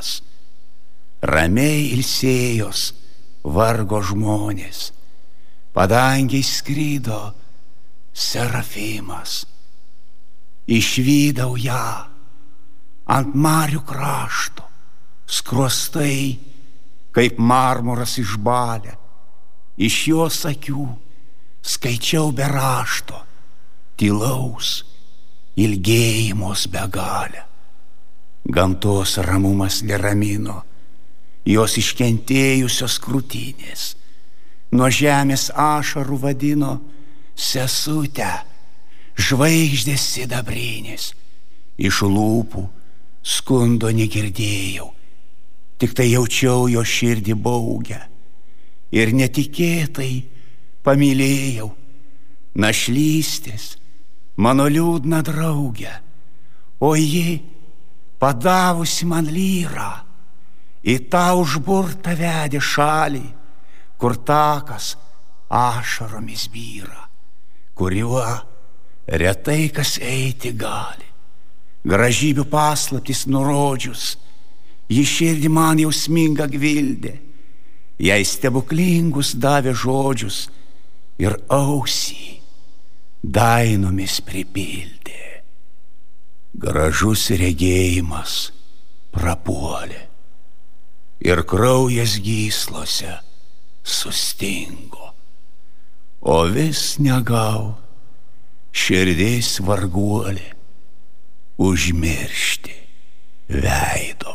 Serafimas. Ramiai ilsėjos vargo žmonės, padangiai skrydo Serafimas. Išvydau ją ant marių krašto, skruostai, kaip marmuras išbalę. Iš jos akių skaičiau be rašto, tylaus ilgėjimos begalę. Gamtos ramumas neramino, jos iškentėjusios krūtinės. Nuo žemės ašarų vadino sesutę, žvaigždės sidabrinės. Iš lūpų skundo negirdėjau, tik tai jaučiau jo širdį baugę. Ir netikėtai pamylėjau našlystės mano liūdną draugę. O ji, padavusi man lyrą, į tą užburtą vedė šalį, kur takas ašaromis byra, kuriuo retai kas eiti gali. Gražybių paslaptis nurodžius, ji širdį man jausmingą gvildė, jai stebuklingus davė žodžius ir ausį dainomis pripildė. Gražus regėjimas prapuolė ir kraujas gyslose sustingo, o vis negau širdis varguolė užmiršti veido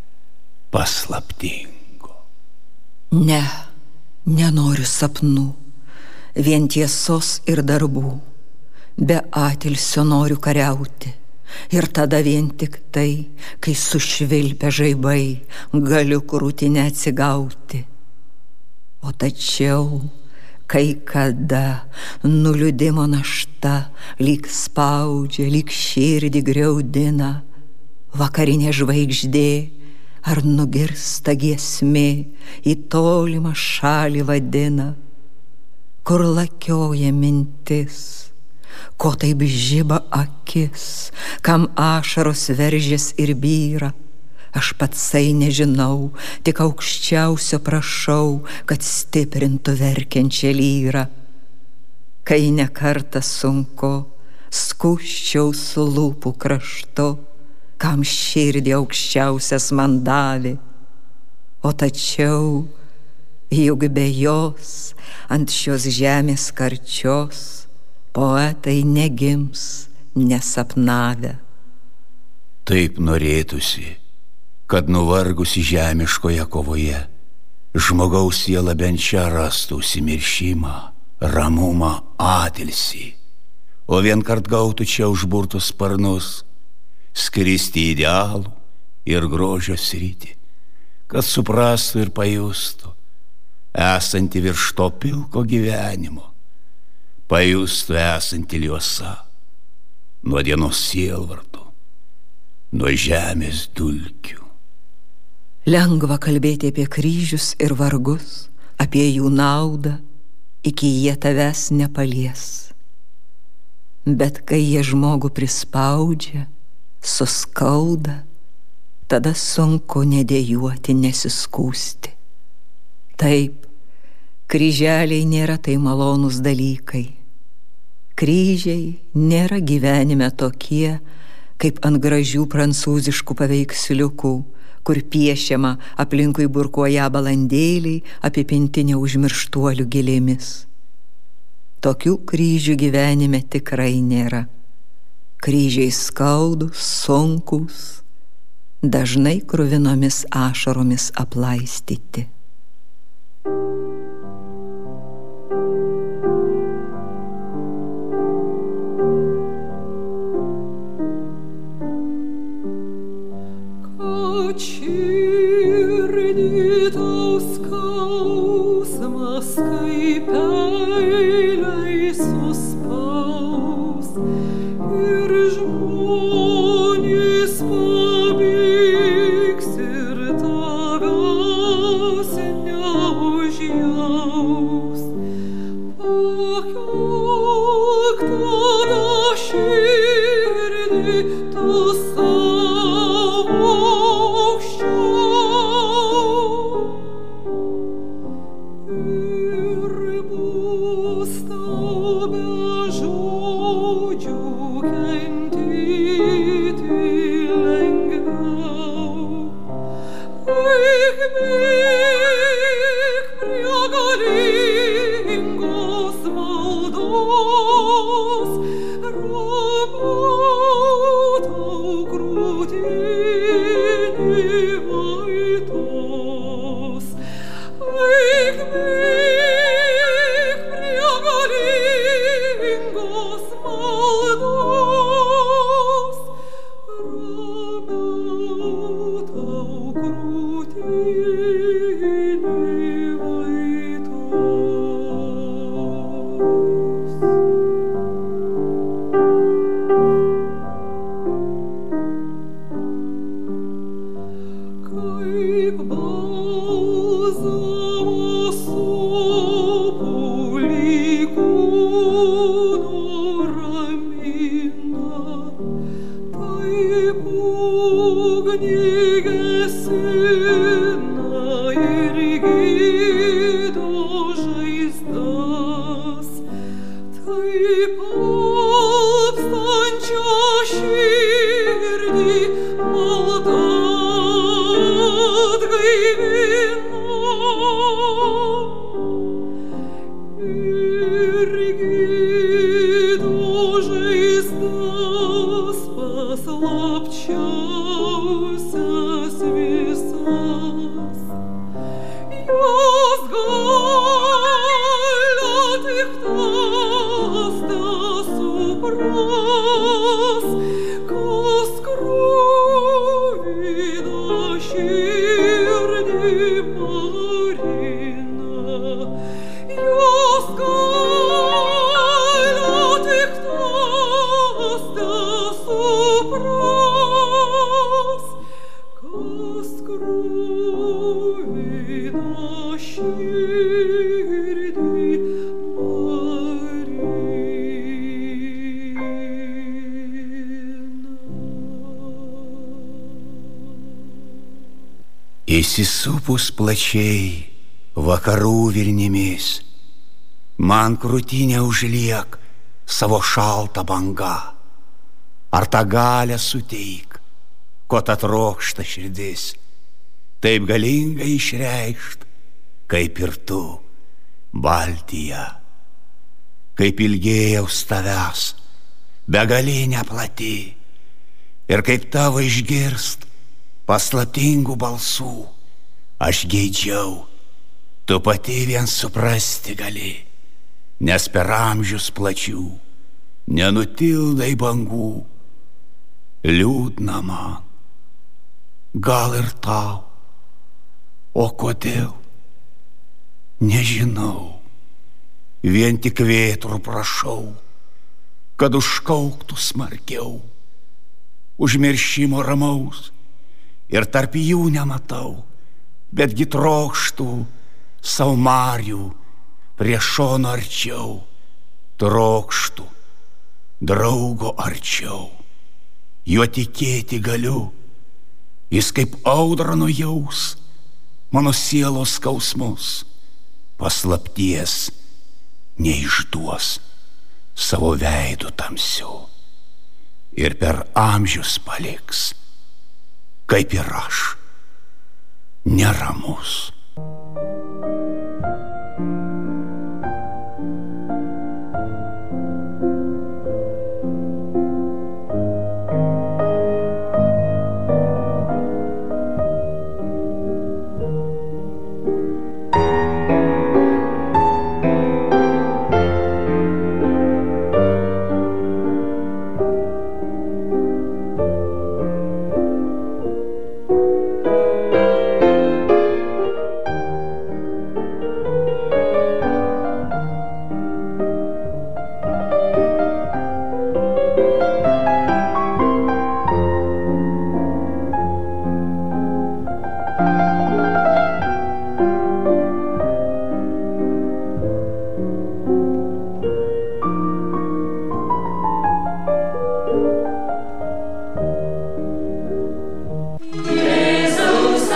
paslaptingo. Ne, nenoriu sapnų, vien tiesos ir darbų, be atilsio noriu kariauti. Ir tada vien tik tai, kai sušvilpia žaibai, galiu krūtinę atsigauti. O tačiau, kai kada nuliūdimo našta lyg spaudžia, lyg širdį griaudina, vakarinė žvaigždė ar nugirsta giesmė į tolimą šalį vadina, kur lakioja mintis, ko taip žiba akis, kam ašaros veržės ir byra. Aš patsai nežinau, tik aukščiausio prašau, kad stiprintų verkiančią lyrą. Kai ne kartą sunku, skųsčiau su lūpų kraštu, kam širdį aukščiausias man davė. O tačiau, juk be jos ant šios žemės karčios poetai negims nesapnavę. Taip norėtųsi, kad nuvargusi žemiškoje kovoje žmogaus siela bent čia rastų užsimiršimą, ramumą, atilsį, o vienkart gautų čia užburtus sparnus, skristi į idealų ir grožio sritį, kad suprastų ir pajustų, esanti virš to pilko gyvenimo, pajustų esanti liuosa, nuo dienos sielvartų, nuo žemės dulkių. Lengva kalbėti apie kryžius ir vargus, apie jų naudą, iki jie tavęs nepalies. Bet kai jie žmogų prispaudžia, suskauda, tada sunku nedėjuoti, nesiskųsti. Taip, kryželiai nėra tai malonūs dalykai. Kryžiai nėra gyvenime tokie, kaip ant gražių prancūziškų paveiksliukų, kur piešiama aplinkui burkuoja balandėliai apipinti neužmirštuolių gėlėmis. Tokių kryžių gyvenime tikrai nėra. Kryžiai skaudūs, sunkūs, dažnai kruvinomis ašaromis aplaistyti. Širdį tau skausmas, kaip peiliai suspaus, ir žmonės pabėgs ir tavęs neužjaus. Pakelk tada širdį tu savo aukščiau, Įsisupus plačiai vakarų virnimis, man krūtinę užliek savo šaltą bangą. Ar tą galę suteik, ko ta trokšta širdis, taip galingai išreikšt, kaip ir tu, Baltija. Kaip ilgėjaus tavęs, begalinė plati, ir kaip tavo išgirst paslaptingų balsų, aš geidžiau, tu pati vien suprasti gali, nes per amžius plačių nenutildai bangų. Liūdna man, gal ir tau, o kodėl? Nežinau, vien tik vėtrų prašau, kad užkauktų smarkiau, užmiršimo ramaus, ir tarp jų nematau, betgi trokštų sau marių prie šono arčiau, trokštų draugo arčiau. Juo tikėti galiu, jis kaip audra nujaus mano sielos skausmus, paslapties neišduos savo veidu tamsiu, ir per amžius paliks, kaip ir aš, neramus.